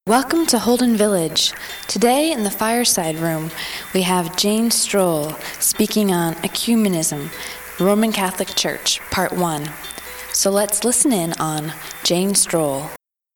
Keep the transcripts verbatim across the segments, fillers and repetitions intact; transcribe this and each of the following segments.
Welcome to Holden Village. Today in the fireside room, we have Jane Stroll speaking on Ecumenism, Roman Catholic Church, Part one. So let's listen in on Jane Stroll.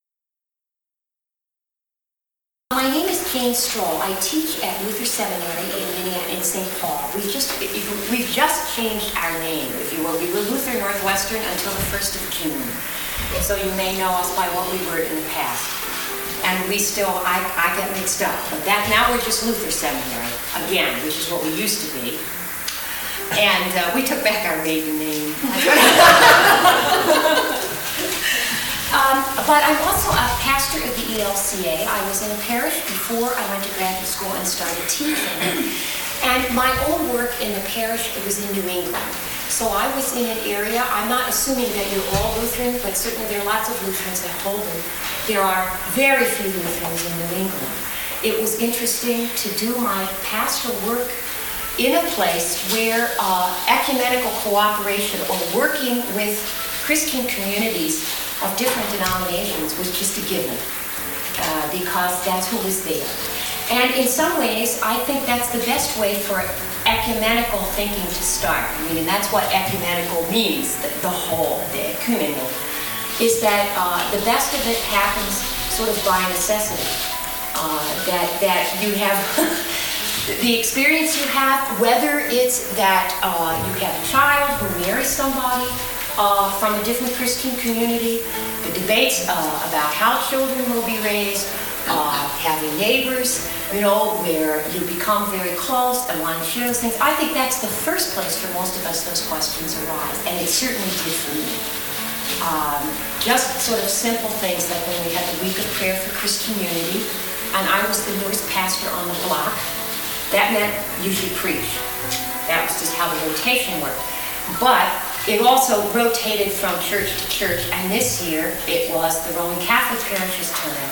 My name is Jane Stroll. I teach at Luther Seminary in Minneapolis, in Saint Paul. We've just we've just changed our name, if you will. We were Luther Northwestern until the first of June. So you may know us by what we were in the past. And we still, I, I get mixed up. But that now we're just Luther Seminary, again, which is what we used to be. And uh, we took back our maiden name. um, but I'm also a pastor of the E L C A. I was in a parish before I went to graduate school and started teaching. And my own work in the parish, it was in New England. So I was in an area, I'm not assuming that you're all Lutheran, but certainly there are lots of Lutherans at Holden. There are very few Lutherans in New England. It was interesting to do my pastoral work in a place where uh, ecumenical cooperation or working with Christian communities of different denominations was just a given, uh, because that's who was there. And in some ways, I think that's the best way for ecumenical thinking to start. I mean, and that's what ecumenical means, the, the whole, the ecumenical, is that uh, the best of it happens sort of by necessity. Uh, that, that you have the experience you have, whether it's that uh, you have a child who marries somebody uh, from a different Christian community, the debates uh, about how children will be raised, uh, having neighbors, you know, where you become very close and want to share those things. I think that's the first place for most of us those questions arise, and it certainly did for me. Um, just sort of simple things like when we had the week of prayer for Christian unity, and I was the newest pastor on the block. That meant you should preach. That was just how the rotation worked. But it also rotated from church to church, and this year it was the Roman Catholic parish's turn.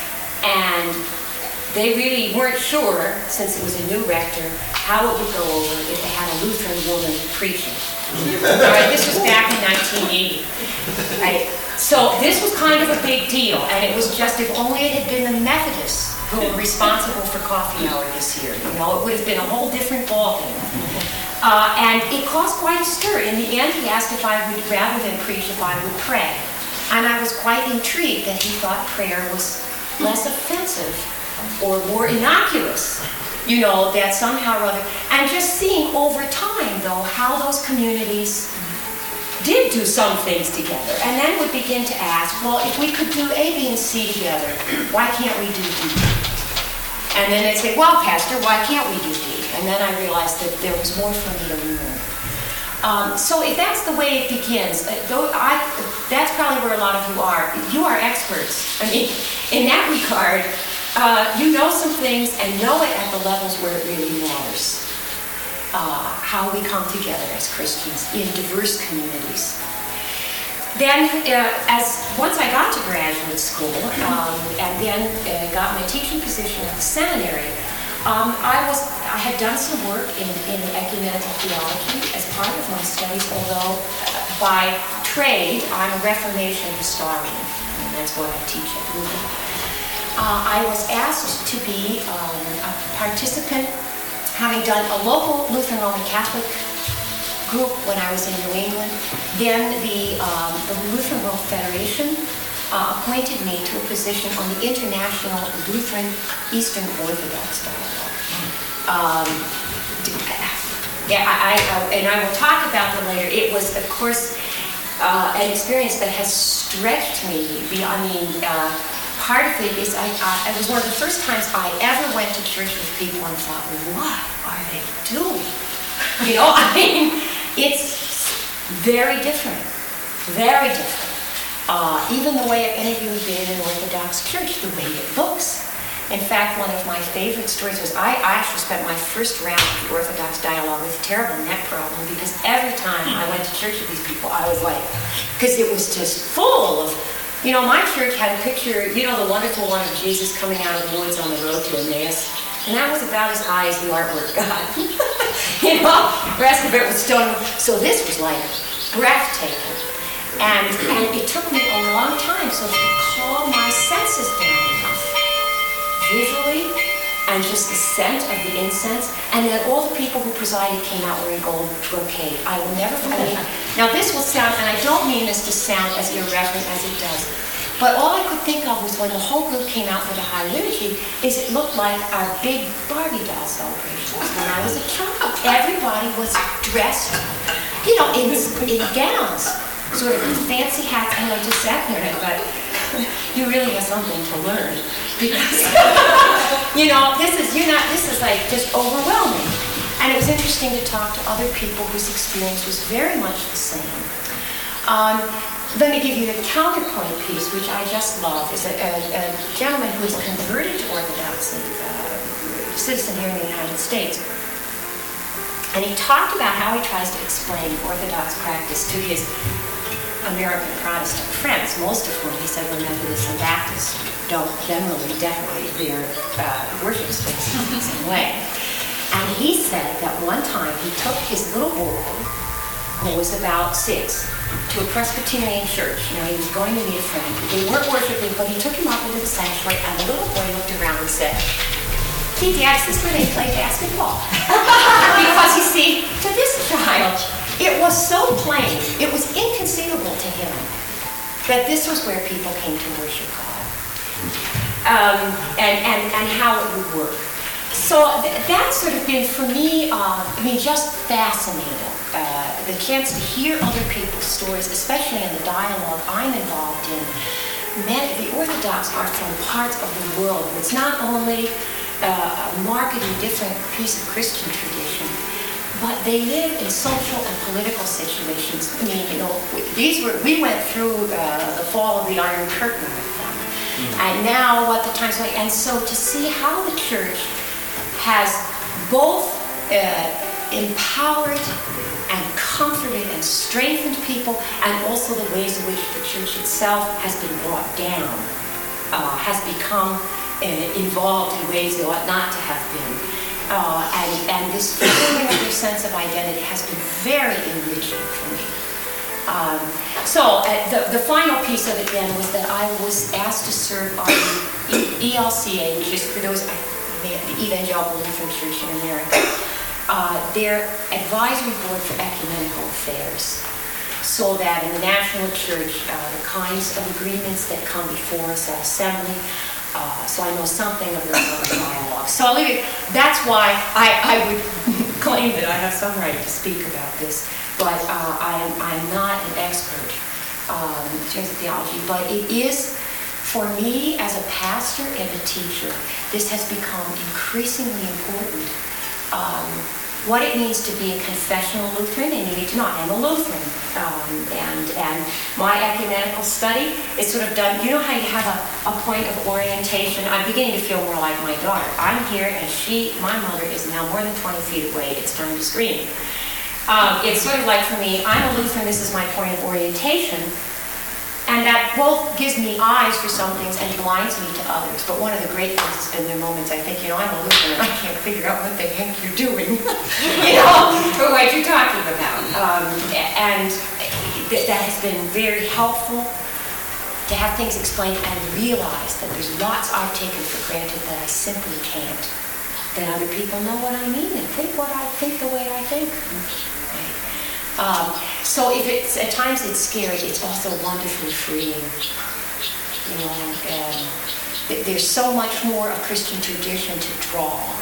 And they really weren't sure, since it was a new rector, how it would go over if they had a Lutheran woman preaching. All right, this was back in nineteen eighty. Right? So this was kind of a big deal, and it was just, if only it had been the Methodists who were responsible for coffee hour this year. You know, it would have been a whole different ballgame. Uh, and it caused quite a stir. In the end, he asked if I would, rather than preach, if I would pray. And I was quite intrigued that he thought prayer was less offensive or more innocuous, you know, that somehow or other. And just seeing over time, though, how those communities did do some things together, and then would begin to ask, well, if we could do A, B, and C together, why can't we do D? And then they'd say, well, Pastor, why can't we do D? And then I realized that there was more for me to learn. Um, so if that's the way it begins, uh, though I, that's probably where a lot of you are. You are experts. I mean, in that regard, uh, you know some things and know it at the levels where it really matters. Uh, how we come together as Christians in diverse communities. Then, uh, as once I got to graduate school, um, and then uh, got my teaching position at the seminary, um, I was I had done some work in, in ecumenical theology as part of my studies, although uh, by trade I'm a Reformation historian, and that's what I teach at Luther. Uh, I was asked to be um, a participant, having done a local Lutheran Roman Catholic group when I was in New England. Then the, um, the Lutheran World Federation uh, appointed me to a position on the International Lutheran Eastern Orthodox Dialogue. Um, yeah, I, I, and I will talk about that later. It was, of course, uh, an experience that has stretched me beyond, I mean, uh, part of it is I, I, it was one of the first times I ever went to church with people and thought, what are they doing? You know, I mean, it's very different, very different. Uh, even the way, if any of you have been in an Orthodox church, the way it looks. In fact, one of my favorite stories was I, I actually spent my first round of the Orthodox dialogue with a terrible neck problem, because every time I went to church with these people, I was like, because it was just full of, you know, my church had a picture, you know, the wonderful one of Jesus coming out of the woods on the road to Emmaus. And that was about as high as the artwork got. You know, the rest of it was stone. So this was like breathtaking. And, and it took me a long time sort of to calm my senses down enough and just the scent of the incense. And then all the people who presided came out wearing gold brocade. I will never forget. Now this will sound, and I don't mean this to sound as irreverent as it does, but all I could think of was when the whole group came out for the High Liturgy, is it looked like our big Barbie doll celebrations when I was a child. Everybody was dressed, you know, in, in gowns, sort of fancy hats. And I just sat there and thought, you really have something to learn, because you know this is you're not this is like just overwhelming. And it was interesting to talk to other people whose experience was very much the same. Um, let me give you the counterpoint piece, which I just love. Is a, a, a gentleman who is converted to Orthodoxy, uh, citizen here in the United States, and he talked about how he tries to explain Orthodox practice to his American Protestant friends, most of whom he said were Methodists and Baptists, don't generally decorate their uh, worship spaces in the same way. And he said that one time he took his little boy, who was about six, to a Presbyterian church. You know, he was going to meet a friend. They weren't worshiping, but he took him up into the sanctuary, and the little boy looked around and said, "Gee, Dad, this is where they play basketball." Because you see, to this child, it was so plain, it was inconceivable to him that this was where people came to worship God, um, and, and, and how it would work. So th- that's sort of been, for me, uh, I mean, just fascinating. Uh, the chance to hear other people's stories, especially in the dialogue I'm involved in. Many, the Orthodox are from parts of the world. It's not only uh, a markedly different piece of Christian tradition, but they live in social and political situations. I mean, you know, these were we went through uh, the fall of the Iron Curtain with them, mm-hmm. and now what the times like, and so to see how the church has both uh, empowered and comforted and strengthened people, and also the ways in which the church itself has been brought down, uh, has become uh, involved in ways it ought not to have been. Uh, and, and this feeling of your sense of identity has been very enriching for me. Um, so uh, the, the final piece of it then was that I was asked to serve on the E L C A, which is for those, the Evangelical Lutheran Church in America, uh, their advisory board for ecumenical affairs. So that in the national church, uh, the kinds of agreements that come before us at assembly, Uh, so I know something of the dialogue. So I'll leave it. That's why I, I would claim that I have some right to speak about this, but uh, I'm, I'm not an expert um, in terms of theology. But it is, for me as a pastor and a teacher, this has become increasingly important. Um, what it means to be a confessional Lutheran, and you need to know I'm a Lutheran, um, and and my ecumenical study is sort of done. You know how you have a, a point of orientation? I'm beginning to feel more like my daughter. I'm here, and she, my mother, is now more than twenty feet away. It's time to scream. Um, it's sort of like for me, I'm a Lutheran. This is my point of orientation. And that both gives me eyes for some things and blinds me to others. But one of the great things has been there moments I think, you know, I'm a Lutheran and I can't figure out what the heck you're doing, you know, or what you're talking about. Um, and th- that has been very helpful to have things explained and realize that there's lots I've taken for granted that I simply can't. That other people know what I mean and think what I think the way I think. Um, so if it's, at times it's scary, it's also wonderfully freeing. You know, and th- there's so much more of Christian tradition to draw on.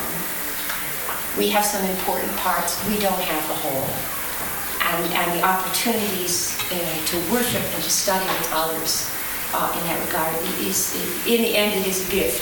We have some important parts, we don't have the whole. And, and the opportunities uh, to worship and to study with others uh, in that regard is, in the end, it is a gift.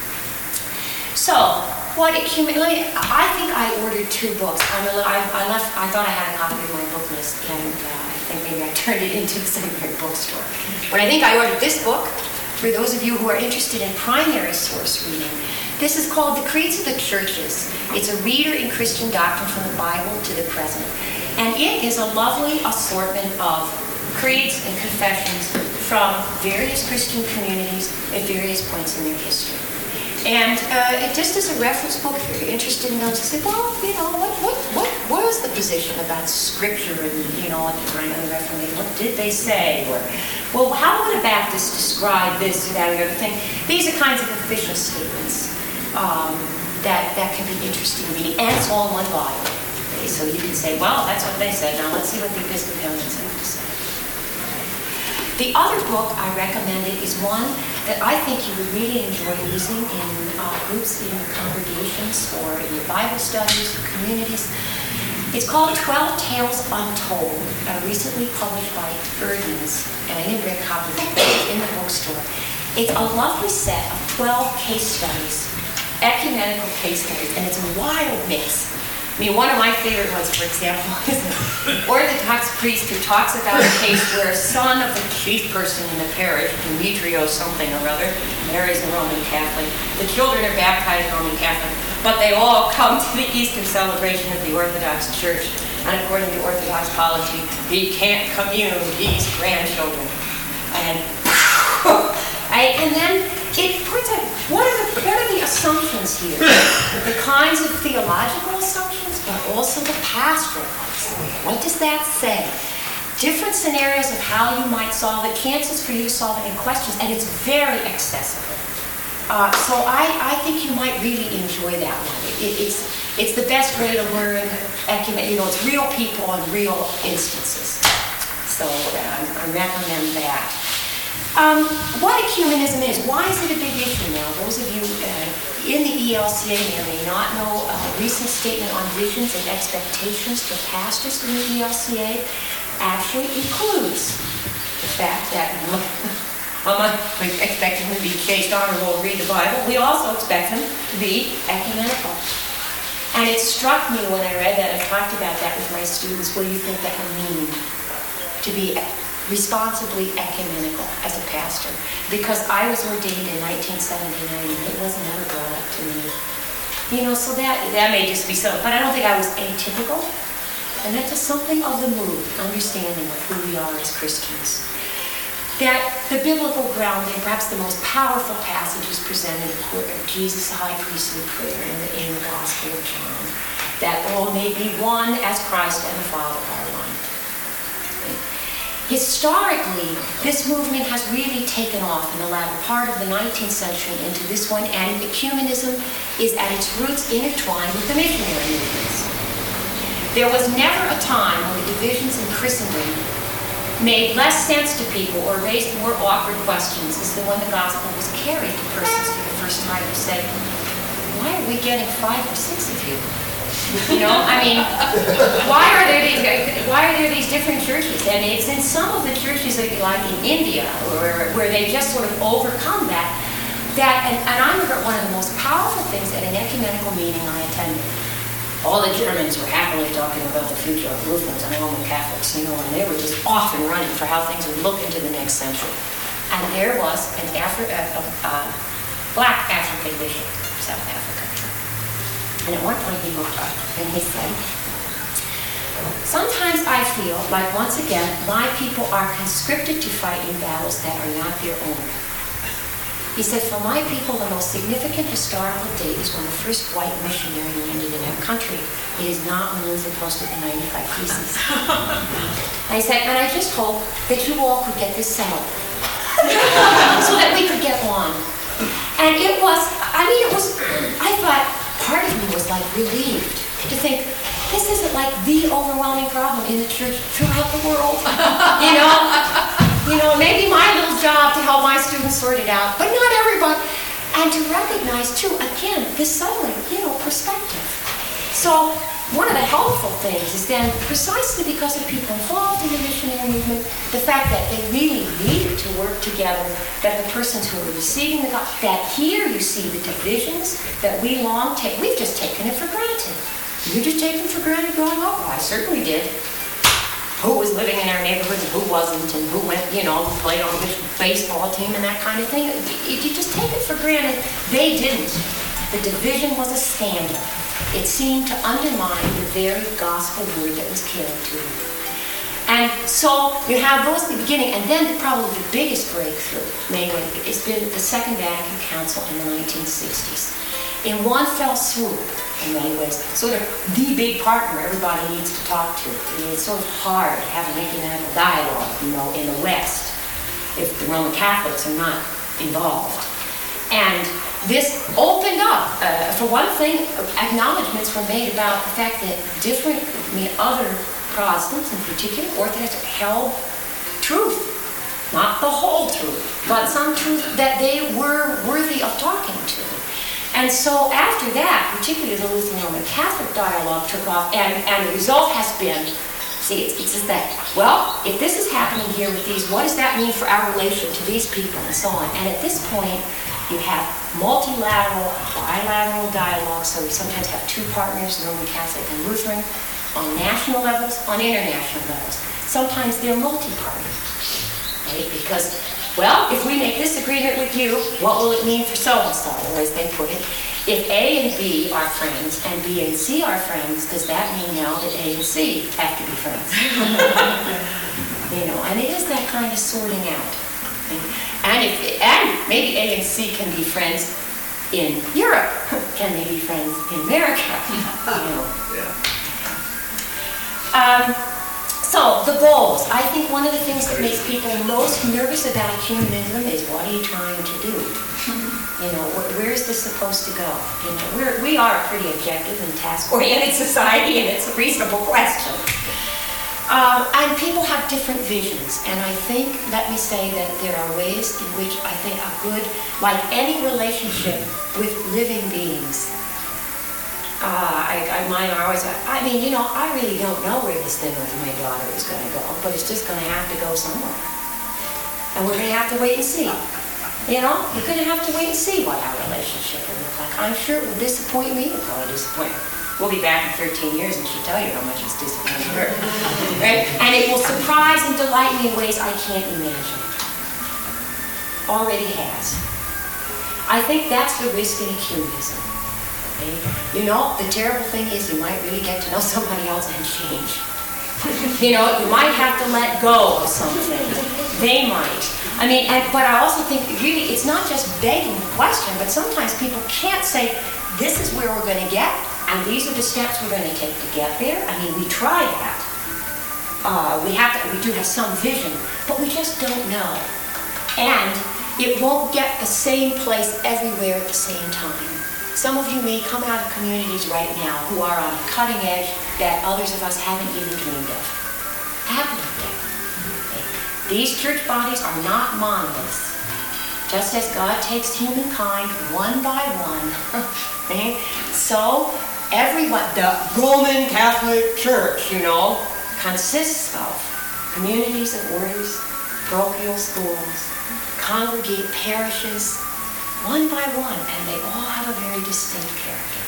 So, what accumulated? I think I ordered two books. I'm a little, I, I left. I thought I had a copy of my book list, and uh, I think maybe I turned it into the seminary bookstore. But I think I ordered this book for those of you who are interested in primary source reading. This is called The Creeds of the Churches. It's a reader in Christian doctrine from the Bible to the present, and it is a lovely assortment of creeds and confessions from various Christian communities at various points in their history. And uh, it just as a reference book, if you're interested in those, you say, well, you know, what what what was the position about Scripture and, you know, at the time of the Reformation? What did they say? Or, well, how would a Baptist describe this or that or the other thing? These are kinds of official statements. Um, that, that can be interesting reading, and it's all in one volume. Okay, so you can say, well, that's what they said. Now let's see what the Episcopalians have to say. The other book I recommended is one that I think you would really enjoy using in uh, groups in your congregations or in your Bible studies or communities. It's called twelve Tales Untold, uh, recently published by Erdman's, and I didn't get a copy of it in the bookstore. It's a lovely set of twelve case studies, ecumenical case studies, and it's a wild mix. I mean, one of my favorite ones, for example, is an Orthodox priest who talks about a case where a son of the chief person in the parish, Demetrios something or other, marries a Roman Catholic. The children are baptized Roman Catholic, but they all come to the Easter celebration of the Orthodox Church. And according to Orthodox polity, he can't commune these grandchildren. And, and then it puts a, what are the what are the assumptions here? The kinds of theological assumptions, but also the pastoral ones. What does that say? Different scenarios of how you might solve it, chances for you to solve it in questions, and it's very accessible. Uh, so I, I think you might really enjoy that one. It, it's it's the best way to learn ecumen. You know, it's real people and real instances. So uh, I recommend that. Um, what ecumenism is, why is it a big issue now? Those of you uh, in the E L C A may or may not know a recent statement on visions and expectations for pastors in the E L C A actually includes the fact that um, we expect them to be chaste, honorable, read the Bible. We also expect them to be ecumenical. And it struck me when I read that and talked about that with my students, what do you think that would mean to be responsibly ecumenical as a pastor? Because I was ordained in nineteen seventy-nine and it wasn't ever brought up to me. You know, so that that may just be so, but I don't think I was atypical. And that's just something of the mood, understanding of who we are as Christians. That the biblical grounding, perhaps the most powerful passage is presented of Jesus' high priestly prayer in the, in the Gospel of John. That all may be one as Christ and the Father are one. Historically, this movement has really taken off in the latter part of the nineteenth century into this one, and ecumenism is at its roots intertwined with the missionary movements. There was never a time when the divisions in Christendom made less sense to people or raised more awkward questions as than when the gospel was carried to persons for the first time who said, why are we getting five or six of you? You know, I mean, why are there these why are there these different churches? And it's in some of the churches, like in India, where, where they just sort of overcome that. That and, and I remember one of the most powerful things at an ecumenical meeting I attended. All the Germans were happily talking about the future of Lutherans and Roman Catholics, you know, and they were just off and running for how things would look into the next century. And there was an Afri- a, a, a black African bishop, South Africa. And at one point he looked up and he said, sometimes I feel like once again my people are conscripted to fight in battles that are not their own. He said, for my people the most significant historical date is when the first white missionary landed in our country. It is not when Luther posted the ninety-five Theses. And he said, and I just hope that you all could get this settled so that we could get on. And it was, I mean it was, I thought, part of me was like relieved to think this isn't like the overwhelming problem in the church throughout the world. You know, you know, maybe my little job to help my students sort it out, but not everybody. And to recognize too, again, this suddenly, you know, perspective. So one of the helpful things is then precisely because of people involved in the missionary movement, the fact that they really needed to work together, that the persons who are receiving the gospel, that here you see the divisions that we long take, we've just taken it for granted. You just taken it for granted growing up? Well, I certainly did. Who was living in our neighborhood and who wasn't, and who went, you know, who played on which baseball team and that kind of thing. You just take it for granted. They didn't. The division was a scandal. It seemed to undermine the very gospel word that was carried to them. And so you have those at the beginning, and then probably the biggest breakthrough, mainly, has been the Second Vatican Council in the nineteen sixties. In one fell swoop, in many ways, sort of the big partner everybody needs to talk to. I mean, it's sort of hard to have an ecumenical dialogue, you know, in the West if the Roman Catholics are not involved. And this opened up. Uh, for one thing, acknowledgments were made about the fact that different, I mean, other Protestants in particular, Orthodox, held truth. Not the whole truth, but some truth that they were worthy of talking to. And so after that, particularly the Lutheran Roman Catholic dialogue took off, and, and the result has been, see, it's, it's just that, well, if this is happening here with these, what does that mean for our relation to these people and so on? And at this point, you have multilateral, bilateral dialogue, so we sometimes have two partners, Roman Catholic and Lutheran, on national levels, on international levels. Sometimes they're multi-party, right? Because, well, if we make this agreement with you, what will it mean for so-and-so? Or as they put it, if A and B are friends and B and C are friends, does that mean now that A and C have to be friends? You know, and it is that kind of sorting out. And, if, and maybe A and C can be friends in Europe. Can they be friends in America? You know. Yeah. Um, so, the goals. I think one of the things that makes people most nervous about ecumenism is, what are you trying to do? You know, wh- where is this supposed to go? You know, we're, we are a pretty objective and task-oriented society, and it's a reasonable question. Um, and people have different visions, and I think, let me say that there are ways in which I think a good, like any relationship with living beings, Uh, I, I, mine are always, I mean, you know, I really don't know where this thing with my daughter is going to go, but it's just going to have to go somewhere. And we're going to have to wait and see. You know, we're going to have to wait and see what our relationship will look like. I'm sure it will disappoint me. It'll probably disappoint her. We'll be back in thirteen years and she'll tell you how much it's disappointed her. Right? And it will surprise and delight me in ways I can't imagine. Already has. I think that's the risk in ecumenism. You know, the terrible thing is you might really get to know somebody else and change. You know, you might have to let go of something. They might. I mean, and, but I also think really it's not just begging the question, but sometimes people can't say, this is where we're going to get, and these are the steps we're going to take to get there. I mean, we try that. Uh, we have to, we do have some vision, but we just don't know. And it won't get the same place everywhere at the same time. Some of you may come out of communities right now who are on a cutting edge that others of us haven't even dreamed of. Haven't yet. Okay. These church bodies are not monoliths. Just as God takes humankind one by one, okay, so everyone, the Roman Catholic Church, you know, consists of communities of orders, parochial schools, congregate parishes, one by one, and they all have a very distinct character.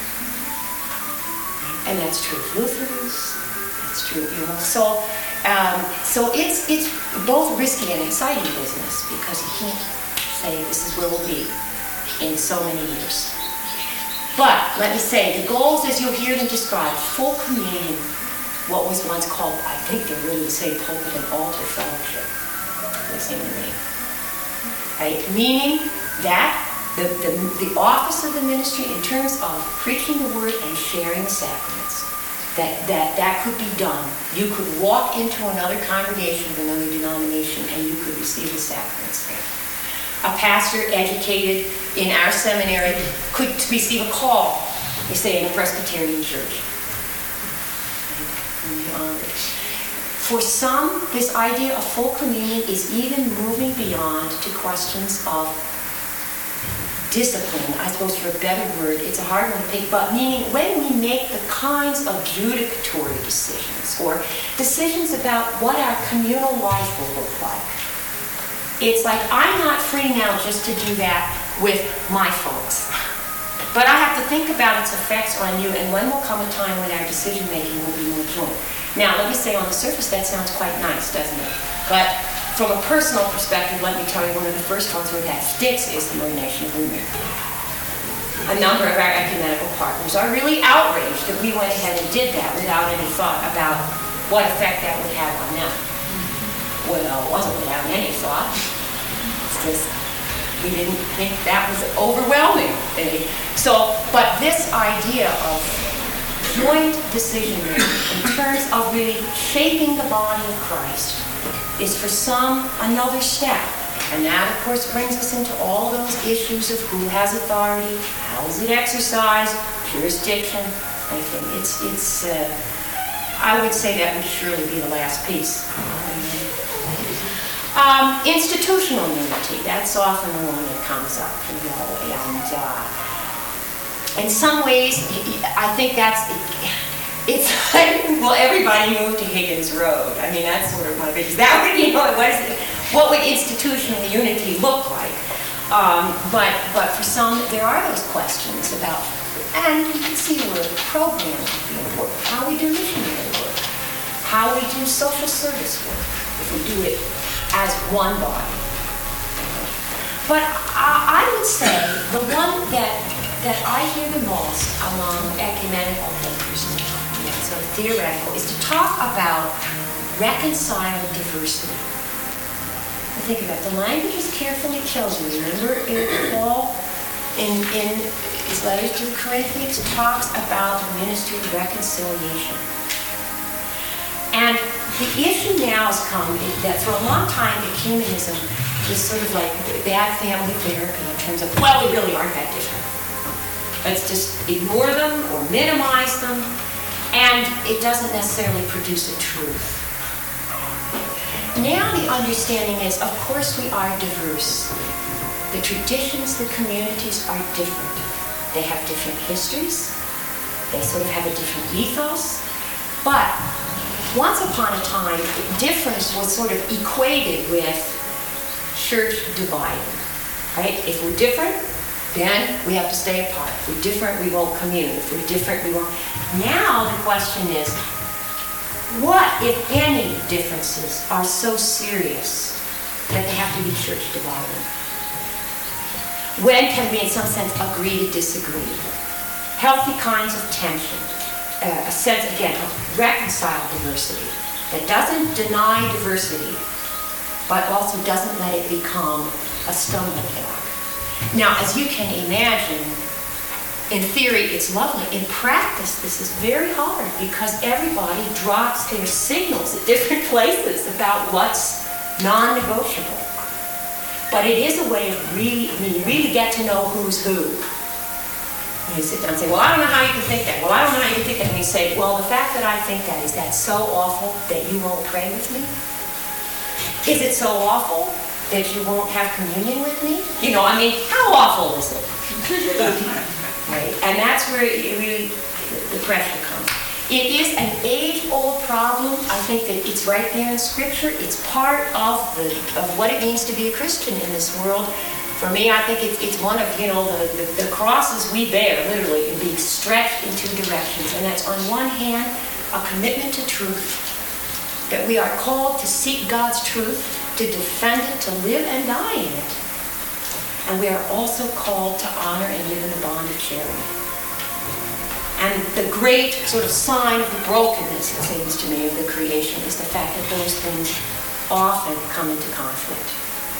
And that's true of Lutherans, that's true, you know. So, um, so it's it's both risky and exciting business, because you can't say this is where we'll be in so many years. But, let me say, the goals as you'll hear them described, full communion, what was once called, I think they're really the same pulpit and altar fellowship. They seem to me. Right? Meaning that The, the, the office of the ministry in terms of preaching the word and sharing the sacraments, that, that that could be done. You could walk into another congregation of another denomination and you could receive the sacraments there. A pastor educated in our seminary could receive a call, you say, in a Presbyterian church. For some, this idea of full communion is even moving beyond to questions of discipline, I suppose for a better word. It's a hard one to pick, but meaning when we make the kinds of judicatory decisions or decisions about what our communal life will look like. It's like, I'm not free now just to do that with my folks. But I have to think about its effects on you, and when will come a time when our decision making will be more joint. Now, let me say, on the surface, that sounds quite nice, doesn't it? But from a personal perspective, let me tell you, one of the first ones where that sticks is the ordination of women. A number of our ecumenical partners are really outraged that we went ahead and did that without any thought about what effect that would have on them. Well, it wasn't without any thought. It's just, we didn't think that was overwhelming. So, but this idea of joint decision-making in terms of really shaping the body of Christ is for some another step. And that, of course, brings us into all those issues of who has authority, how is it exercised, jurisdiction, everything. It's, it's. Uh, I would say that would surely be the last piece. Um, institutional unity, that's often the one that comes up, you know, and uh, in some ways, I think that's, it's like, well, everybody moved to Higgins Road. I mean, that's sort of my big, that would, you know, what, is it, what would institutional unity look like? Um, but, but for some, there are those questions about, and you can see where programs would be important, how we do missionary work, how we do social service work, if we do it as one body. But I, I would say the one that that I hear the most among ecumenical thinkers, you know, so theoretical, is to talk about reconciling diversity. I think about the language is carefully chosen. Remember, Paul in in his letters to the Corinthians talks about the ministry of reconciliation. And the issue now has come that for a long time, ecumenism was sort of like bad family therapy in terms of, well, we really aren't that different. Let's just ignore them or minimize them, and it doesn't necessarily produce a truth. Now the understanding is, of course, we are diverse. The traditions, the communities are different. They have different histories. They sort of have a different ethos. But once upon a time, difference was sort of equated with church dividing, right? If we're different, then we have to stay apart. If we're different, we won't commune. If we're different, we won't. Now the question is, what, if any, differences are so serious that they have to be church dividing? When can we, in some sense, agree to disagree? Healthy kinds of tension. Uh, a sense, again, of reconciled diversity that doesn't deny diversity, but also doesn't let it become a stumbling block. Now, as you can imagine, in theory, it's lovely. In practice, this is very hard because everybody drops their signals at different places about what's non-negotiable. But it is a way of really, I mean, you really get to know who's who. And you sit down and say, well, I don't know how you can think that. Well, I don't know how you can think that. And you say, well, the fact that I think that, is that so awful that you won't pray with me? Is it so awful that you won't have communion with me? You know, I mean, how awful is it? Right? And that's where it really, the pressure comes. It is an age-old problem. I think that it's right there in Scripture. It's part of the of what it means to be a Christian in this world. For me, I think it's, it's one of, you know, the, the, the crosses we bear, literally, in being stretched in two directions. And that's, on one hand, a commitment to truth, that we are called to seek God's truth, to defend it, to live and die in it. And we are also called to honor and live in the bond of charity. And the great sort of sign of the brokenness, it seems to me, of the creation is the fact that those things often come into conflict.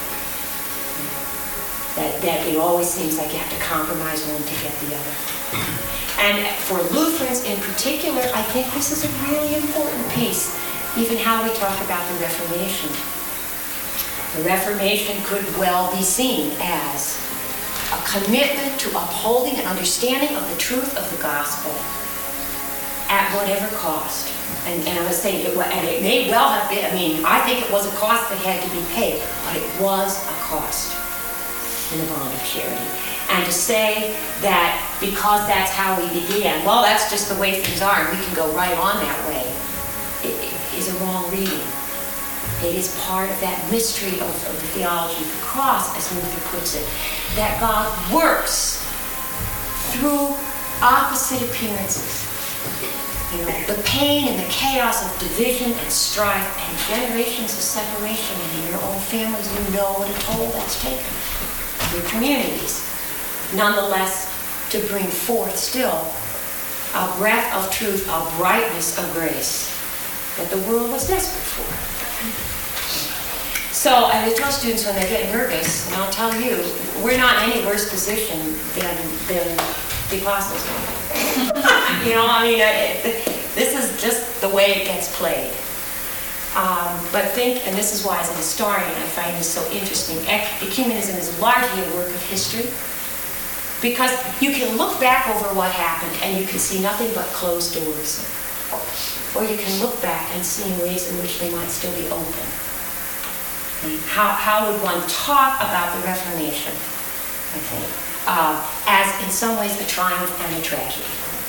That, that it always seems like you have to compromise one to get the other. And for Lutherans in particular, I think this is a really important piece, even how we talk about the Reformation. The Reformation could well be seen as a commitment to upholding an understanding of the truth of the gospel at whatever cost. And, and I was saying, it, and it may well have been, I mean, I think it was a cost that had to be paid, but it was a cost in the bond of charity. And to say that because that's how we began, well, that's just the way things are, and we can go right on that way, it, it is a wrong reading. It is part of that mystery of, of the theology of the cross, as Luther puts it, that God works through opposite appearances. You know, the pain and the chaos of division and strife and generations of separation, and in your own families, you know what a toll that's taken. Your communities, nonetheless, to bring forth still a breath of truth, a brightness of grace that the world was desperate for. So I would tell students when they get nervous, and I'll tell you, we're not in any worse position than, than the apostles were. You know, I mean, it, this is just the way it gets played. Um, but think, and this is why as a historian I find this so interesting, ecumenism is largely a work of history, because you can look back over what happened and you can see nothing but closed doors. Or you can look back and see ways in which they might still be open. How, how would one talk about the Reformation, I think, uh, as in some ways a triumph and a tragedy?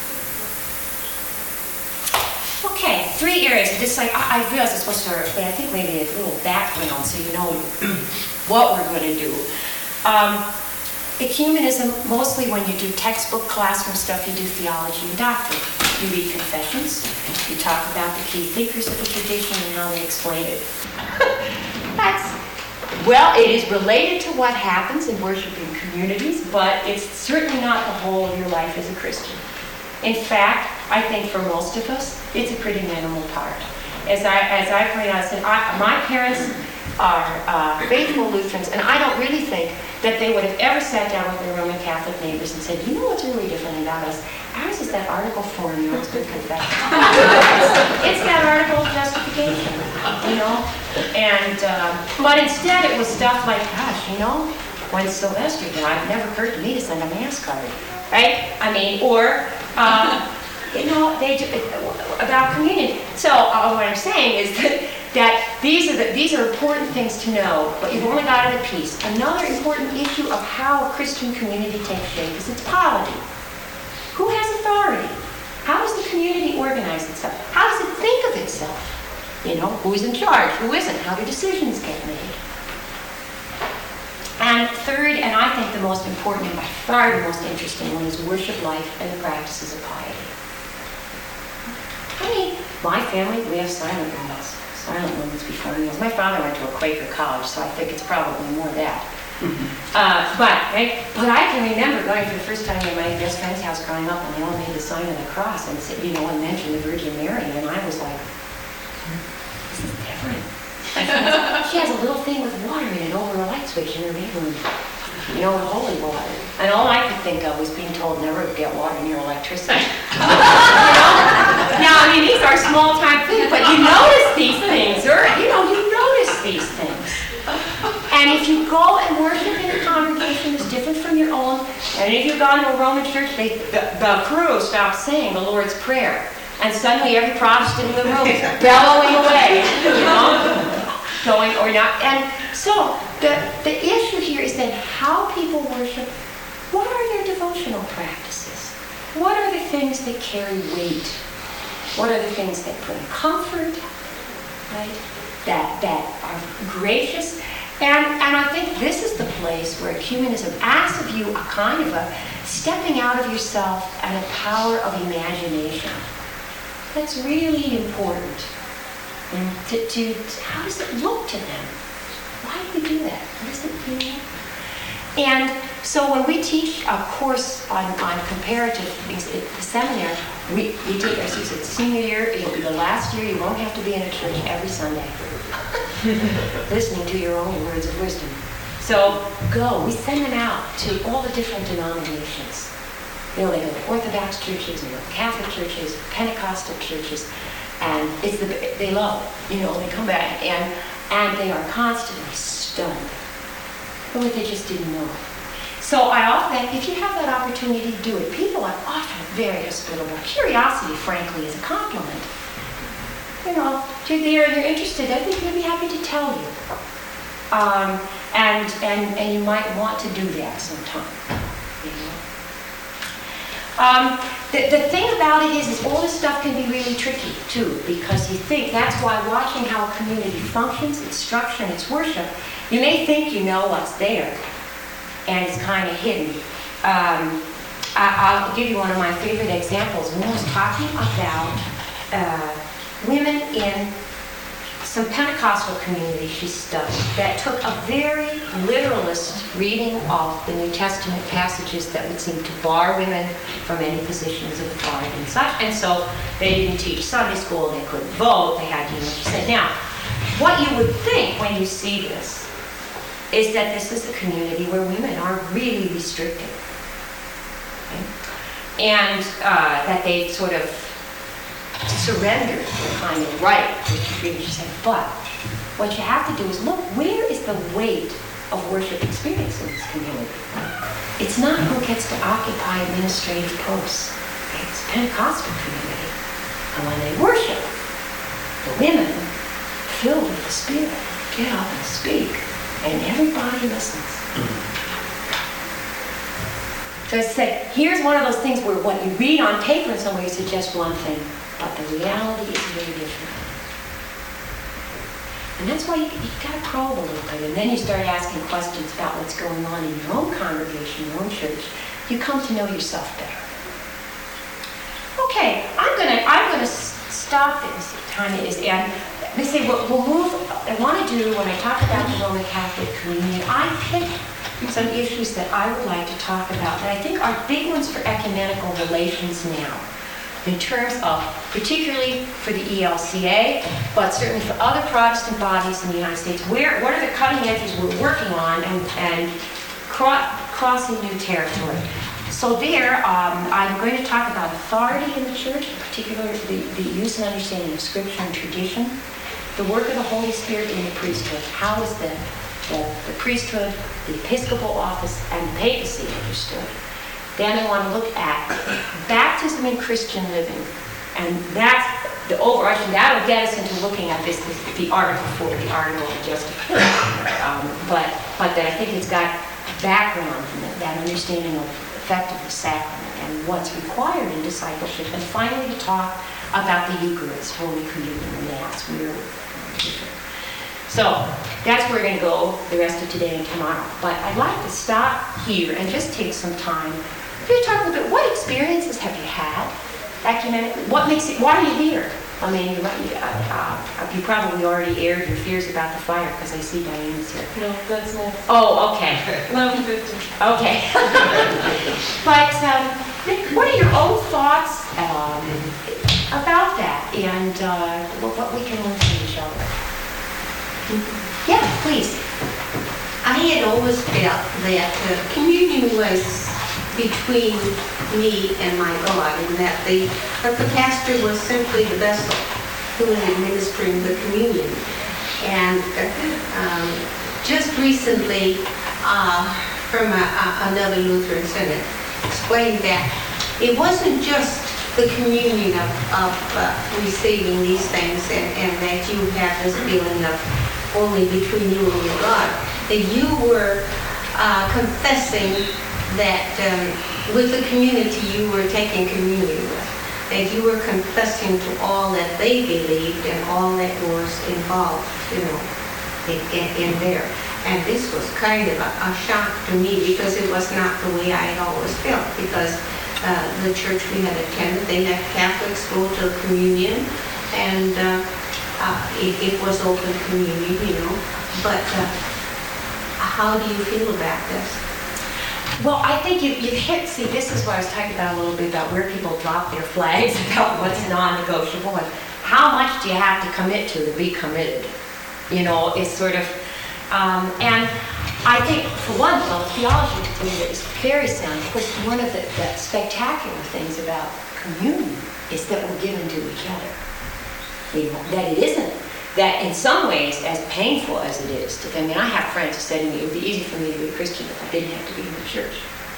Okay, three areas. This, like, I, I realize it's supposed to, but I think maybe a little background so you know what we're going to do. Um, ecumenism, mostly when you do textbook classroom stuff, you do theology and doctrine. You read confessions, you talk about the key thinkers of the tradition and how they explain it. That's, well, it is related to what happens in worshiping communities, but it's certainly not the whole of your life as a Christian. In fact, I think for most of us, it's a pretty minimal part. As I, as I pointed out, I said, I, my parents are uh, faithful Lutherans, and I don't really think that they would have ever sat down with their Roman Catholic neighbors and said, you know what's really different about us? Ours is that Article four in the Oxford Confession. It's that article of justification, you know? And, um, but instead it was stuff like, gosh, you know, when Sylvester died, it never occurred to me to send a mass card, right? I mean, or, um, you know, they about communion. So uh, what I'm saying is that, that these are the, these are important things to know, but you've only got it a piece. Another important issue of how a Christian community takes shape is its polity. Who has authority? How does the community organize itself? How does it think of itself? You know, who's in charge? Who isn't? How do decisions get made? And third, and I think the most important and by far the most interesting one, is worship life and the practices of piety. I mean, my family, we have silent moments. Silent moments before meals. My father went to a Quaker college, so I think it's probably more that. uh, but, right? But I can remember going for the first time to my best friend's house growing up, and they all made the sign of the cross and said, you know, and mentioned the Virgin Mary, and I was like, this is different. She has a little thing with water in it over a light switch in her bedroom. You know, holy water. And all I could think of was being told never to get water near electricity. You know? Now, I mean, these are small-time things, but you notice these things, or, you know, you notice these things. And if you go and worship in a congregation that's different from your own, and if you've gone to a Roman church, they, the, the crew stops saying the Lord's Prayer. And suddenly every Protestant in the room is bellowing away, you know? Going or not. And so the, the issue here is then how people worship. What are their devotional practices? What are the things that carry weight? What are the things that bring comfort, right? That that are gracious? And and I think this is the place where ecumenism asks of you a kind of a stepping out of yourself and a power of imagination. That's really important. And to, to, how does it look to them? Why do we do that? What does it mean? And so when we teach a course on, on comparative things at the seminary, we, we teach, as you said, senior year, it'll be the last year, you won't have to be in a church every Sunday, listening to your own words of wisdom. So go, we send them out to all the different denominations. You know, they go to Orthodox churches, they go to Catholic churches, Pentecostal churches, and it's the, they love it. You know, they come back and and they are constantly stunned for what they just didn't know. So I often, if you have that opportunity to do it, people are often very hospitable. Curiosity, frankly, is a compliment. You know, if you're there and you're interested, I think they'd be happy to tell you. Um, and and and you might want to do that sometime. You know. Um, the, the thing about it is, is all this stuff can be really tricky, too, because you think, that's why watching how a community functions, its structure, and its worship, you may think you know what's there, and it's kind of hidden. Um, I, I'll give you one of my favorite examples. When I was talking about uh, women in some Pentecostal community she studied that took a very literalist reading of the New Testament passages that would seem to bar women from any positions of authority and such. And so they didn't teach Sunday school, they couldn't vote, they had to do what she said. Now, what you would think when you see this is that this is a community where women are really restricted. Okay? And uh, that they sort of to surrender the kind of right which you really said. But what you have to do is look, where is the weight of worship experience in this community? It's not who gets to occupy administrative posts. It's a Pentecostal community. And when they worship, the women, filled with the Spirit, get up and speak, and everybody listens. So I said, here's one of those things where what you read on paper in some ways suggests one thing, but the reality is very different. And that's why you, you've got to probe a little bit, and then you start asking questions about what's going on in your own congregation, your own church. You come to know yourself better. Okay, I'm gonna I'm gonna stop this. Time it is, and they say we'll, we'll move. I want to do when I talk about the Roman Catholic Communion, I pick some issues that I would like to talk about that I think are big ones for ecumenical relations now, in terms of, particularly for the E L C A, but certainly for other Protestant bodies in the United States. Where, what are the cutting edges we're working on and, and cro- crossing new territory? So there, um, I'm going to talk about authority in the church, in particular the, the use and understanding of Scripture and tradition, the work of the Holy Spirit in the priesthood. How is the, the, the priesthood, the episcopal office, and the papacy understood? Then I want to look at baptism in Christian living. And that's the overarching, that will get us into looking at this, this the article for the article of justification. Um, but, but that I think it's got background in it, that understanding of effective sacrament and what's required in discipleship. And finally to talk about the Eucharist, Holy Communion, and Mass. We're So that's where we're going to go the rest of today and tomorrow. But I'd like to stop here and just take some time to talk a little bit. What experiences have you had ecumenically? What makes it? Why are you here? I mean, you, might, uh, you probably already aired your fears about the fire because I see Diane's here. No, that's not. Oh, okay. eleven fifty. Okay. But um, what are your own thoughts um, about that and uh, what we can learn from each other? Yeah, please. I had always felt that uh, communion was between me and my God, and that the that the pastor was simply the vessel who was administering the communion. And um, just recently, uh, from a, a, another Lutheran synod, explained that it wasn't just the communion of, of uh, receiving these things, and, and that you have this feeling of only between you and your God, that you were uh, confessing that um, with the community you were taking communion with, that you were confessing to all that they believed and all that was involved, you know, in, in, in there. And this was kind of a, a shock to me because it was not the way I had always felt, because uh, the church we had attended, they had Catholics go to communion, and uh, uh, it, it was open communion, you know. But uh, how do you feel about this? Well, I think you, you hit, see, this is what I was talking about a little bit about where people drop their flags about what's non-negotiable and how much do you have to commit to to be committed. You know, it's sort of, um, and I think, for one, well, theology is very sound. Of course, one of the, the spectacular things about communion is that we're given to each other. You know, that it isn't, that in some ways, as painful as it is, to, I mean, I have friends who said to me, it would be easy for me to be a Christian if I didn't have to be in the church.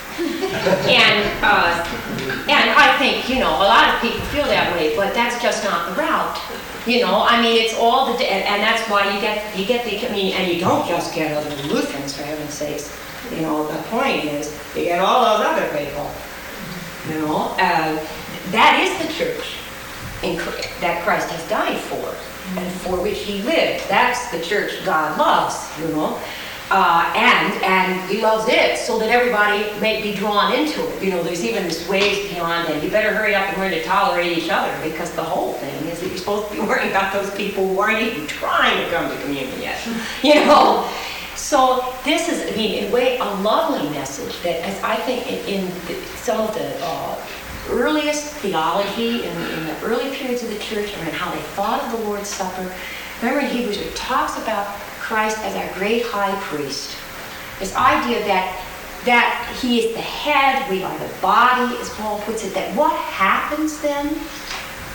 and uh, and I think, you know, a lot of people feel that way, but that's just not the route. You know, I mean, it's all the, and, and that's why you get, you get the, I mean, and you don't just get other Lutherans, for heaven's sakes. You know, the point is, you get all those other people. You know, uh, that is the church in, that Christ has died for. And for which he lived. That's the church God loves, you know. Uh, and and he loves it so that everybody may be drawn into it. You know, there's even this ways beyond that. You better hurry up and learn to tolerate each other, because the whole thing is that you're supposed to be worrying about those people who aren't even trying to come to communion yet. You know. So this is, I mean, in a way, a lovely message that, as I think in, in the, some of the uh, earliest theology in, in the early periods of the church, I mean, how they thought of the Lord's Supper. Remember in Hebrews, it talks about Christ as our great high priest. This idea that that he is the head, we are the body, as Paul puts it, that what happens then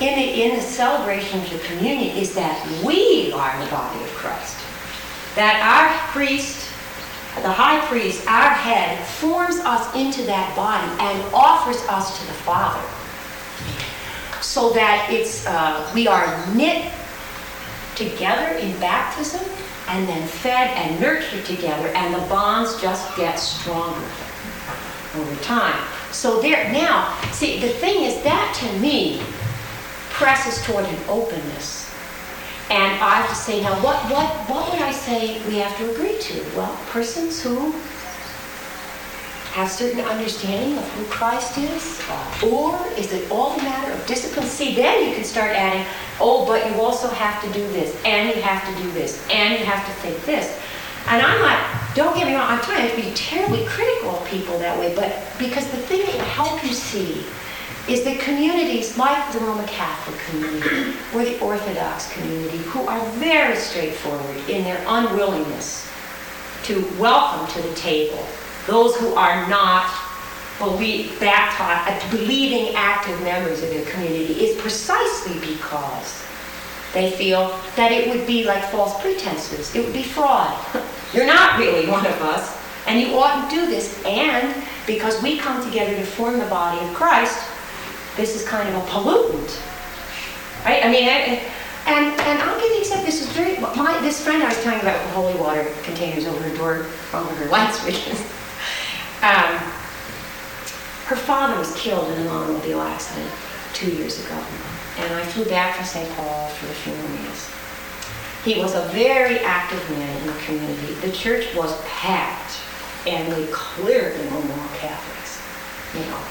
in the, in the celebration of the communion is that we are the body of Christ. That our priest, the high priest, our head, forms us into that body and offers us to the Father. So that it's uh, we are knit together in baptism and then fed and nurtured together, and the bonds just get stronger over time. So there, now, see, the thing is that to me presses toward an openness. And I have to say, now, what, what, what would I say we have to agree to? Well, persons who have certain understanding of who Christ is, uh, or is it all a matter of discipline? See, then you can start adding, oh, but you also have to do this, and you have to do this, and you have to think this. And I'm not, don't get me wrong, I'm trying to be terribly critical of people that way, but because the thing that will help you see is that communities like the Roman Catholic community or the Orthodox community, who are very straightforward in their unwillingness to welcome to the table those who are not believe, baptized, believing active members of their community, is precisely because they feel that it would be like false pretenses. It would be fraud. You're not really one of us, and you oughtn't do this. And because we come together to form the body of Christ, this is kind of a pollutant, right? I mean, and and I'm going to accept this is very. My this friend I was telling about the holy water containers over her door over her light switches. Um, her father was killed in an automobile accident two years ago, and I flew back from Saint Paul for the funeral meals. He was a very active man in the community. The church was packed, and we clearly were more Catholics, you know.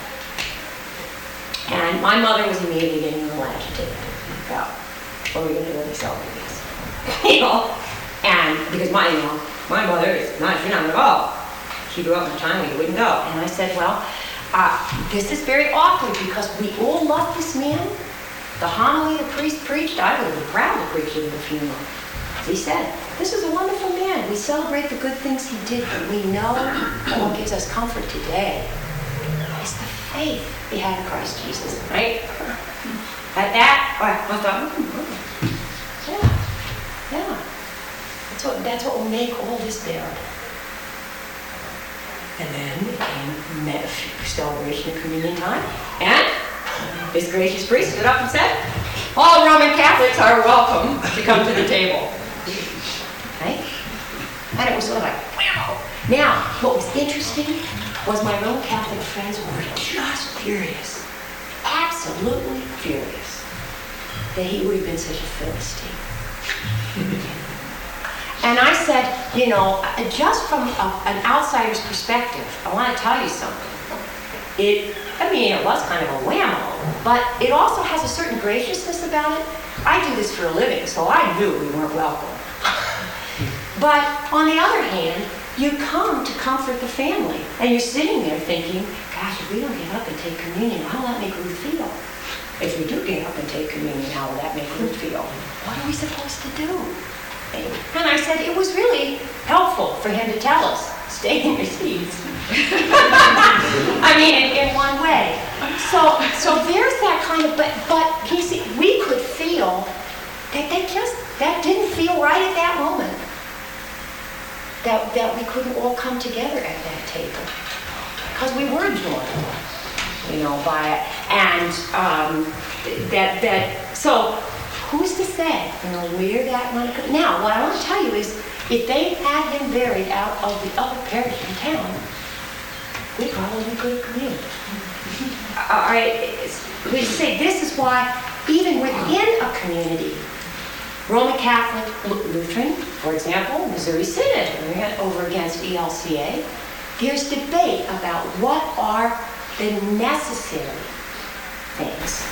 And my mother was immediately getting a little agitated about what are we going to do when they celebrate this, you know. And because my, you know, my mother is not, she's not at all. She grew up in a time when you wouldn't go. And I said, well, uh, this is very awkward because we all love this man. The homily the priest preached, I would have been proud to preach it at the funeral. As he said, this is a wonderful man. We celebrate the good things he did, but we know what gives us comfort today is the faith we have in Christ Jesus, right? At that, I thought, hmm, yeah, yeah. That's what, that's what will make all this bearable. And then it came celebration of communion time, and this gracious priest stood up and said, all Roman Catholics are welcome to come to the table. Right? And it was sort of like, wow. Now, what was interesting was my Roman Catholic friends were just furious, absolutely furious, that he would have been such a Philistine. And I said, you know, just from a, an outsider's perspective, I want to tell you something. It, I mean, it was kind of a whammo, but it also has a certain graciousness about it. I do this for a living, so I knew we weren't welcome. But on the other hand, you come to comfort the family, and you're sitting there thinking, gosh, if we don't get up and take communion, how will that make Ruth feel? If we do get up and take communion, how will that make Ruth feel? What are we supposed to do? And I said, it was really helpful for him to tell us, stay in your seats. I mean, in, in one way. So so there's that kind of, but, but you see, we could feel that they just, that didn't feel right at that moment. That, that we couldn't all come together at that table. Because we were joined, you know, by it. And um, that, that, so, who's to say, you know, where that might come? Now, what I want to tell you is, if they had him buried out of the other parish in town, we probably could have communed. All right, we say this is why, even within a community, Roman Catholic, Lutheran, for example, Missouri Synod over against E L C A, there's debate about what are the necessary things.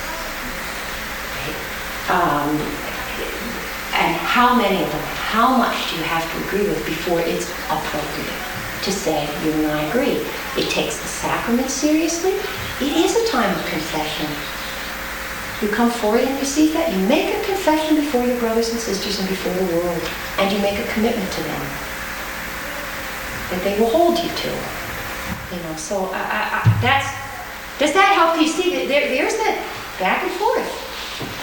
Um, and how many of them, how much do you have to agree with before it's appropriate to say, you and I agree? It takes the sacrament seriously. It is a time of confession. You come forward and receive that. You make a confession before your brothers and sisters and before the world, and you make a commitment to them that they will hold you to. You know, so I, I, I, that's, does that help you see that there, there's that back and forth?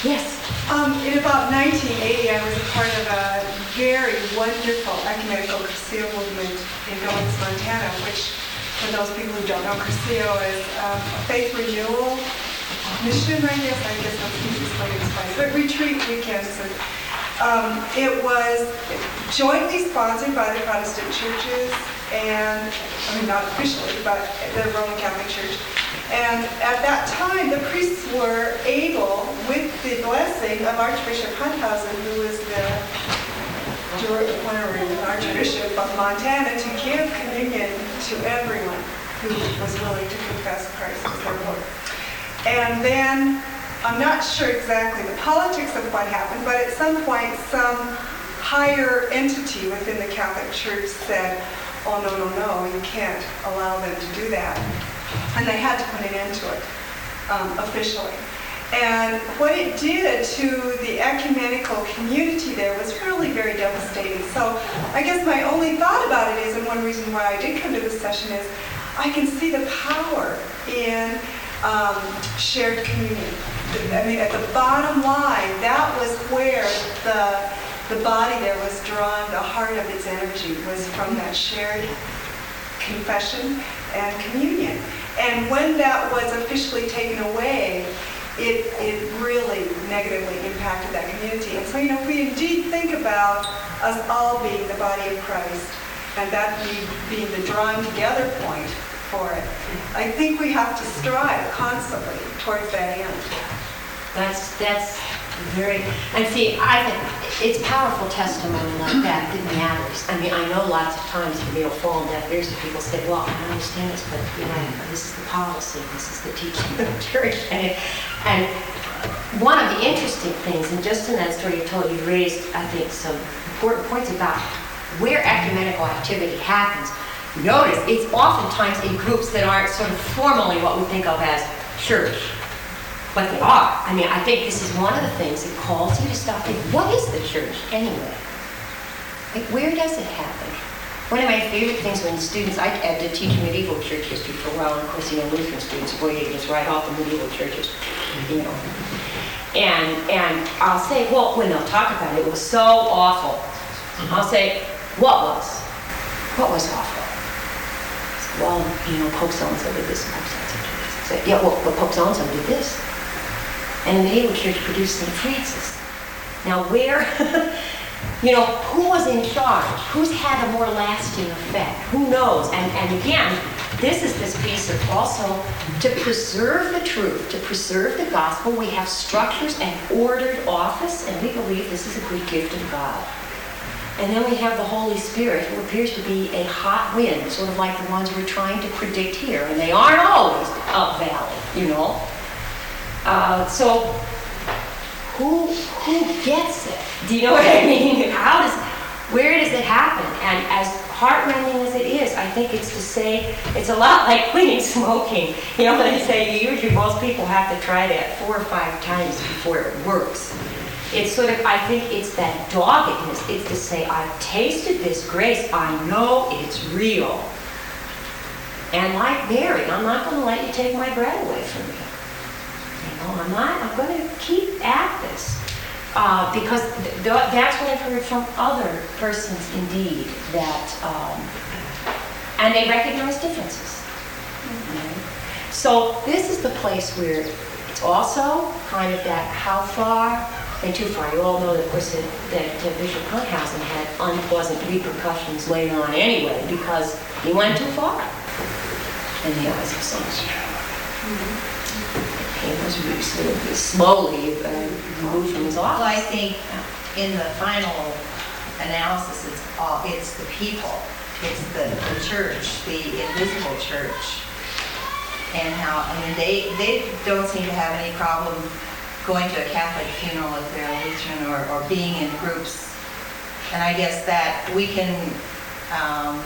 Yes. Um, in about nineteen eighty, I was a part of a very wonderful ecumenical Cursillo movement in Billings, Montana, which, for those people who don't know, Cursillo is um, a faith renewal mission, I guess. I guess that's the easiest way to explain it. But retreat weekends. And, um, it was jointly sponsored by the Protestant churches and, I mean, not officially, but the Roman Catholic Church. And at that time, the priests were able, with the blessing of Archbishop Hunthausen, who was the Archbishop of Montana, to give communion to everyone who was willing to confess Christ as their Lord. And then, I'm not sure exactly the politics of what happened, but at some point, some higher entity within the Catholic Church said, oh, no, no, no, you can't allow them to do that. And they had to put an end to it um, officially. And what it did to the ecumenical community there was really very devastating. So I guess my only thought about it is, and one reason why I did come to this session is, I can see the power in um, shared communion. I mean, at the bottom line, that was where the the body there was drawn, the heart of its energy was from that shared confession and communion. And when that was officially taken away, it, it really negatively impacted that community. And so, you know, if we indeed think about us all being the body of Christ, and that be, being the drawing together point for it, I think we have to strive constantly towards that end. That's, that's very, and see, I think it's powerful testimony like that that matters. I mean, I know lots of times you'll fall on deaf ears and people say, well, I understand this, but you know, this is the policy, this is the teaching of the church. And, it, and one of the interesting things, and just in that story you told, you raised, I think, some important points about where ecumenical activity happens. Notice, it's oftentimes in groups that aren't sort of formally what we think of as church. But they are. I mean, I think this is one of the things that calls you to stop thinking, what is the church anyway? Like, where does it happen? One of my favorite things when students, I had to teach medieval church history for a while, and of course, you know, Lutheran students avoided just right off the medieval churches, you know. And and I'll say, well, when they'll talk about it, it was so awful. I'll say, what was? What was awful? Well, you know, Pope so-and-so did this, Pope so-and-so did this. I say, yeah, well, but Pope so-and-so did this. And the medieval church produced Saint Francis. Now where, you know, who was in charge? Who's had a more lasting effect? Who knows? And, and again, this is this piece of also to preserve the truth, to preserve the gospel. We have structures and ordered office, and we believe this is a good gift of God. And then we have the Holy Spirit, who appears to be a hot wind, sort of like the ones we're trying to predict here. And they aren't always up valley, you know. Uh, so, who who gets it? Do you know what I mean? How does, where does it happen? And as heart-rending as it is, I think it's to say, it's a lot like quitting smoking. You know, they say usually most people have to try that four or five times before it works. It's sort of, I think it's that doggedness. It's to say, I've tasted this grace. I know it's real. And like Mary, I'm not going to let you take my bread away from me. I'm not, I'm going to keep at this. Uh, because th- th- that's what I've heard from other persons indeed, that, um, and they recognize differences. Mm-hmm. So this is the place where it's also kind of that how far and too far. You all know that, of course, that, that uh, Bishop Hunthausen had unpleasant repercussions later on anyway, because he went too far in the eyes of some. Mm-hmm. It was really sort of slowly uh, removed from his office. Well, I think in the final analysis, it's all it's the people, it's the, the church, the invisible church, and how I mean they they don't seem to have any problem going to a Catholic funeral if they're Lutheran or, or being in groups, and I guess that we can um,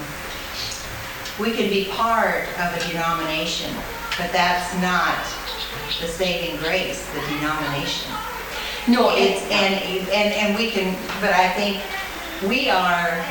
we can be part of a denomination, but that's not the saving grace, the denomination. No, it's and and and we can, but I think we are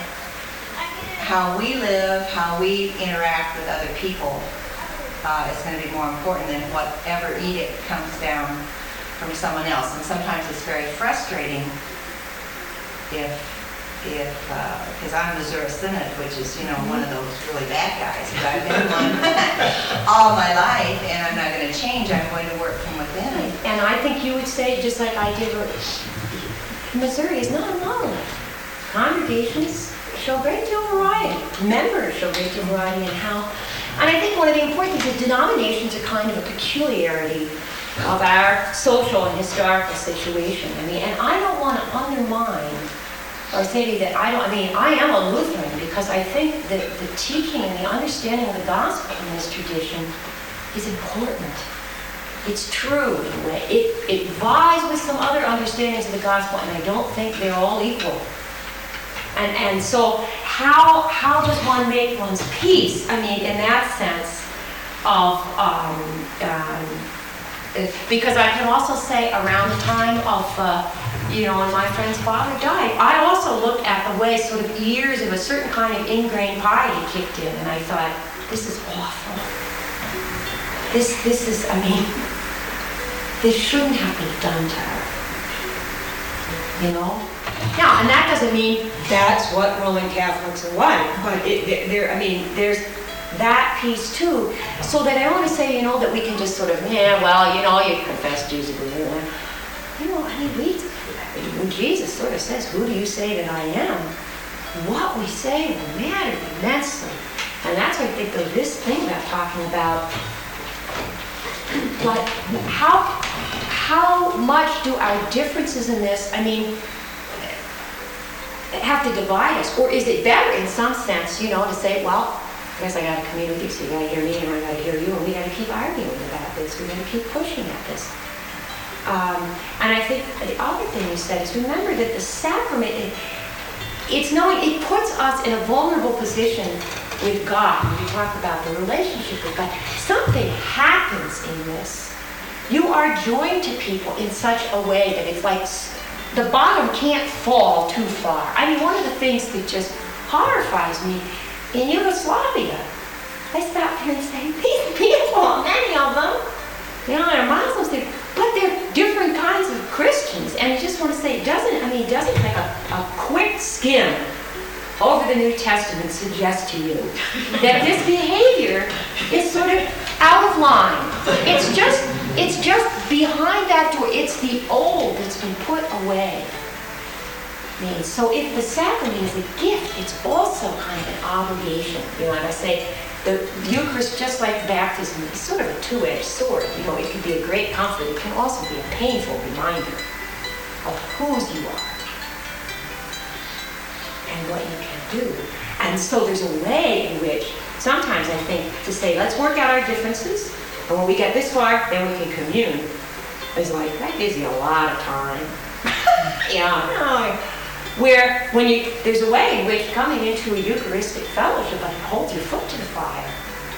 how we live, how we interact with other people uh, is going to be more important than whatever edict comes down from someone else. And sometimes it's very frustrating if, if, because uh, I'm Missouri Synod, which is, you know, one of those really bad guys. But I've been one all my life, and I'm not going to change. I'm going to work from within. And I think you would say, just like I did, Missouri is not a monolith. Congregations show great deal of variety. Members show great deal of variety in how. And I think one of the important things is denominations are kind of a peculiarity of our social and historical situation. I mean, and I don't want to undermine or say to you that I don't, I mean, I am a Lutheran because I think that the teaching and the understanding of the gospel in this tradition is important. It's true in a way. It, it vies with some other understandings of the gospel, and I don't think they're all equal. And and so how how does one make one's peace? I mean, in that sense of, um, um, because I can also say around the time of, uh, you know, when my friend's father died, I also looked at the way sort of years of a certain kind of ingrained piety kicked in, and I thought, this is awful. This, this is, I mean, this shouldn't have been done to her. You know? Now, and that doesn't mean that's what Roman Catholics are like, but it, there, I mean, there's that piece too. So that I want to say, you know, that we can just sort of, yeah, well, you know, you confess Jesus. You know, I mean, we, when Jesus sort of says, who do you say that I am? What we say will matter immensely. And that's, I think, of this thing that I'm talking about. But how, how much do our differences in this, I mean, have to divide us? Or is it better in some sense, you know, to say, well, I guess I got to commune with you, so you got to hear me and I got to hear you, and we got to keep arguing about this. We got to keep pushing at this. Um, and I think the other thing you said is remember that the sacrament, it, it's knowing, it puts us in a vulnerable position with God. When we talk about the relationship with God, something happens in this. You are joined to people in such a way that it's like the bottom can't fall too far. I mean, one of the things that just horrifies me, in Yugoslavia, I stopped here and say, these people, many of them, you know, they're Muslims, they're, but they're different kinds of Christians. And I just want to say, doesn't, I mean, doesn't like a, a quick skim over the New Testament suggest to you that this behavior is sort of out of line? It's just, it's just behind that door. It's the old that's been put away. I mean, so if the sacrament is a gift, it's also kind of an obligation. You know, and I say, the Eucharist, just like baptism, is sort of a two-edged sword. You know, it can be a great comfort. It can also be a painful reminder of whose you are and what you can do. And so there's a way in which sometimes I think to say, let's work out our differences, and when we get this far, then we can commune. It's like, that gives you a lot of time. Yeah. Where when you, there's a way in which coming into a Eucharistic fellowship like, holds your foot to the fire.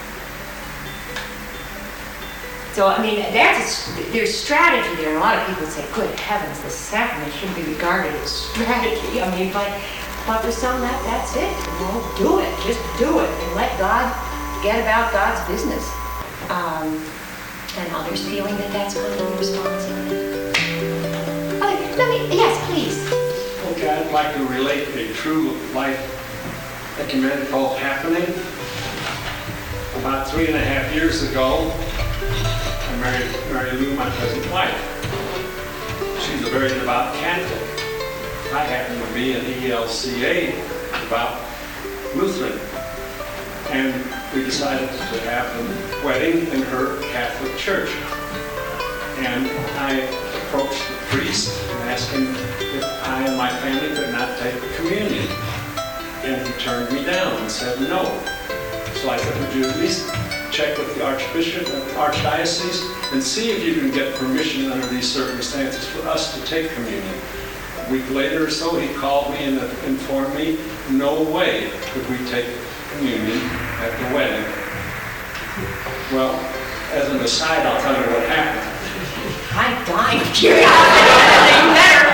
So, I mean, that's a, there's strategy there. And a lot of people say, good heavens, the sacrament shouldn't be regarded as strategy. I mean, but, but for some, that, that's it. You know, do it. Just do it. And let God get about God's business. Um, and others feeling that that's kind of the responsibility. Okay, let me, yes, please. Okay, I'd like to relate a true life ecumenical happening. About three and a half years ago, I married Mary Lou, my present wife. She's a very devout Catholic. I happen to be an E L C A devout Lutheran. And we decided to have the wedding in her Catholic church. And I approached the priest and asked him if I and my family could not take communion. And he turned me down and said no. So I said, would you at least check with the Archbishop of the Archdiocese and see if you can get permission under these circumstances for us to take communion. A week later or so, he called me and informed me, no way could we take communion at the wedding. Well, as an aside, I'll tell you what happened. I'm dying of curiosity. Better.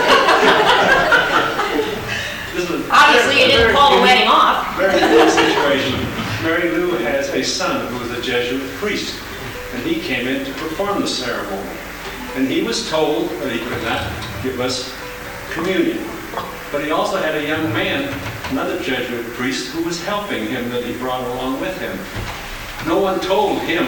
Obviously, you didn't call the wedding off. Very good situation. Mary Lou has a son who is a Jesuit priest, and he came in to perform the ceremony. And he was told that he could not give us communion. But he also had a young man, another Jesuit priest, who was helping him that he brought along with him. No one told him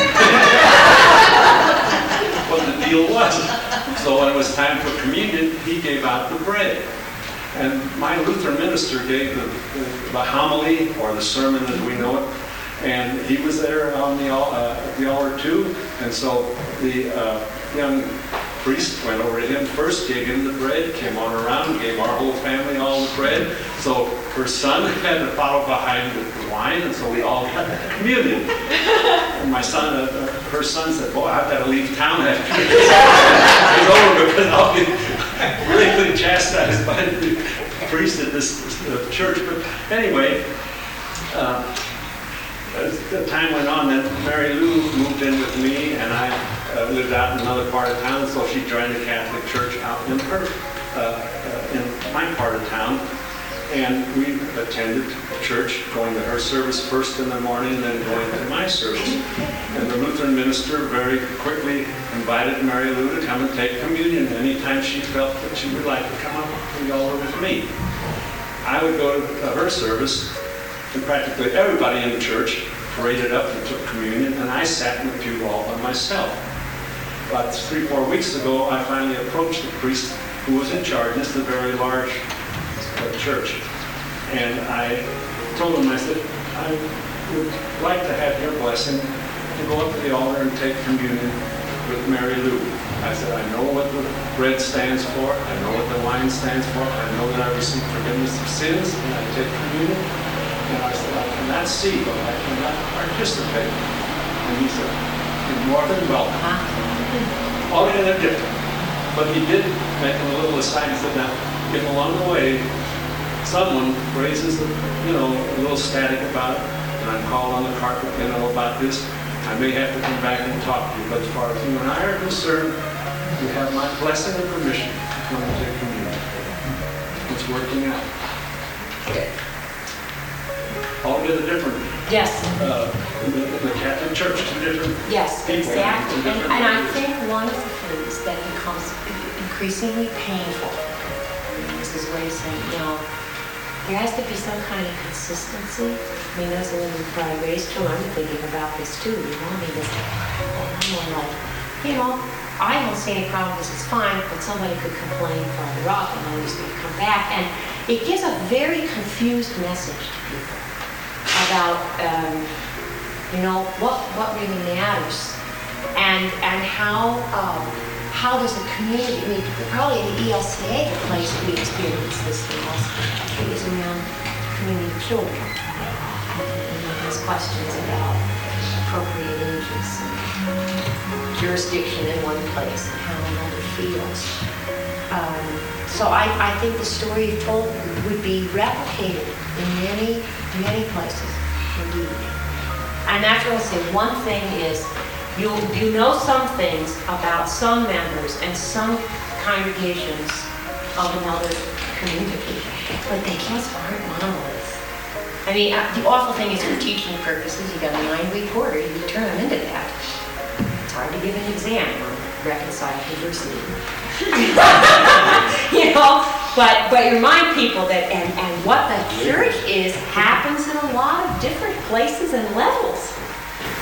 what the deal was. So when it was time for communion, he gave out the bread. And my Lutheran minister gave the, the, the homily, or the sermon as we know it, and he was there on the, uh, the altar too. And so the uh, young priest went over to him first, gave him the bread, came on around, gave our whole family all the bread. So her son had to follow behind with the wine, and so we all got the communion. And my son, uh, her son said, "Boy, I've got to leave town after this. It's over because I'll be really chastised by the priest at this uh, church." But anyway, uh, as the time went on, then Mary Lou moved in with me, and I uh, lived out in another part of town, so she joined the Catholic Church out in her, uh, uh, in my part of town. And we attended church, going to her service first in the morning, and then going to my service. And the Lutheran minister very quickly invited Mary Lou to come and take communion anytime she felt that she would like to come up to the altar with me. I would go to her service, and practically everybody in the church paraded up and took communion, and I sat in the pew all by myself. About three, four weeks ago, I finally approached the priest who was in charge. This is a very large uh, church. And I told him, I said, I would like to have your blessing to go up to the altar and take communion with Mary Lou. I said, I know what the bread stands for. I know what the wine stands for. I know that I receive forgiveness of sins, and I take communion. And I said, I cannot see, but I cannot participate. And he said, you're more than welcome. Altogether different. But he did make a little aside. He said, now, if along the way someone raises, a, you know, a little static about it, and I'm called on the carpet, you know, about this, I may have to come back and talk to you. But as far as you and I are concerned, you have my blessing and permission to come and take communion. It's working out. Good. Altogether different. Yes. Uh, in the, in the Catholic Church, two different Yes, people. exactly. two And, different and I members. think one of the things that becomes increasingly painful, and this is where you say, you know, there has to be some kind of consistency. I mean, as a woman who I raised too, I'm thinking about this too, you know, I mean, this, I'm more like, you know, I don't see any problem, this is fine, but somebody could complain farther up, and then he's going to come back. And it gives a very confused message to people about, um, you know, what what really matters, and and how um, how does a community? I mean, probably in the E L C A, the place we experience this the most is around community of children. You know, there's questions about appropriate ages and jurisdiction in one place and how another feels. Um, so I, I think the story you told would be replicated in many, many places, indeed. And that's what I say. One thing is, you you know some things about some members and some congregations of another community, but they just aren't monoliths. I mean, uh, the awful thing is for teaching purposes, you got a nine-week quarter, you turn them into that. It's hard to give an exam on reconciled diversity. You know, but but you remind people that and, and what the church is happens in a lot of different places and levels.